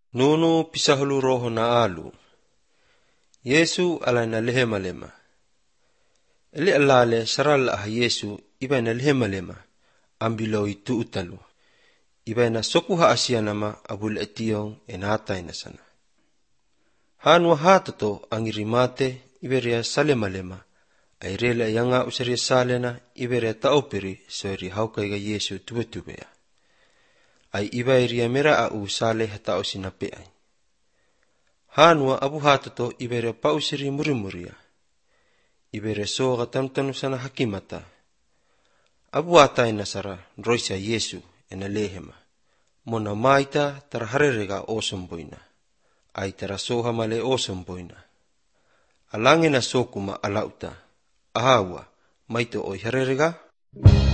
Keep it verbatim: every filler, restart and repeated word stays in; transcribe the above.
Nunu pisahulu roho na alu. Yesu ala na lehema-lema. Eli alale saral ah Yesu iba na lehema-lema. Ambilo itu utalu. Iba na soku haasia nama abul etiyong enatay na sana. Hanwa hatato ang irimate iberia salema-lema. Ay rela yanga usaria salena iberia taopiri so iri haukay ga Yesu tube-tubea. Ay iba iria mera au sale hatao sinape ay. Hanwa abu hatato iberia pausiri muri-muria. Iberia so katamtanu sana hakimata. Abu atay nasara roisa Yesu ena lehema. Mona maita tarharerega osomboina. Ay tarasoha male osomboina. Alangin na sokuma alauta. Ahawa, maito oy harerega?